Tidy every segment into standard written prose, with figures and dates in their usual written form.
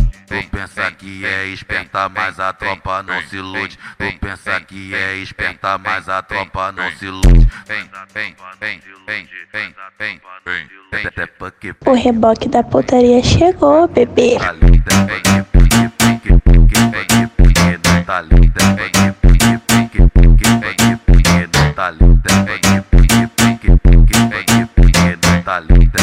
Tu pensa que é esperta, mas a tropa não se ilude. Tu pensa que é esperta, mas a tropa não se ilude. Até porque O reboque da putaria chegou, bebê. tá linda, não tá linda, não tá linda, não tá linda,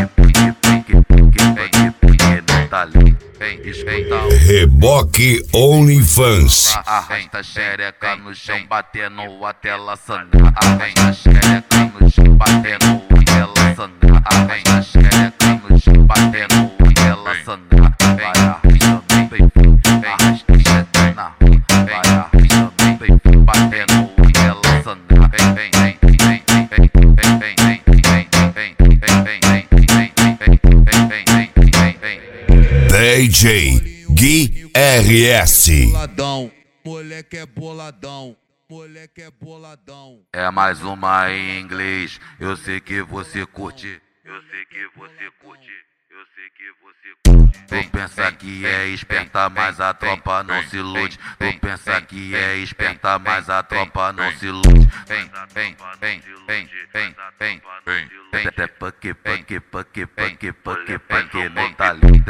tá linda. Escuta o Reboque OnlyFans. arrasta a xereca no chão, batendo até ela sangrar. Arrasta a xereca no chão, batendo até ela sangrar. Arrasta a xereca no chão, batendo até ela sangrar. Vai arrastando bem, arrasta a xereca na rua. Vai arrastando bem, batendo até ela sangrar. DJ Gui RS. Boladão, moleque é boladão, moleque é boladão. É mais uma em inglês, eu sei que você curte. Eu sei que você curte. Eu sei que você curte. Tu pensa que é esperta, mas a tropa não se ilude. Tu pensa que é esperta, mas a tropa não se ilude. Até porque não tá linda.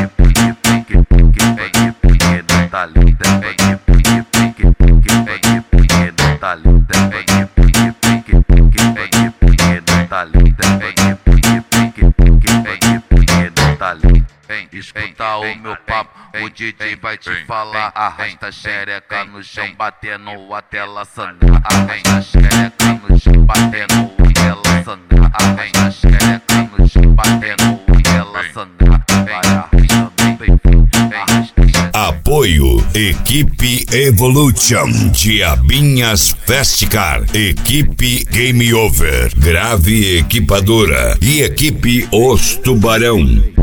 Não tá linda. Não tá linda. Tá linda. Escuta o meu papo, o DJ vai te falar. Arrasta a xereca no chão, batendo até ela sangrar. Arrasta a xereca no chão, batendo até ela sangrar. Arrasta a xereca no chão, batendo até ela sangrar. Vai arrastando bem, arrasta a xereca. Apoio Equipe Evolution, Diabinhas Festcar, Equipe Game Over, Grave Equipadora e Equipe Os Tubarão.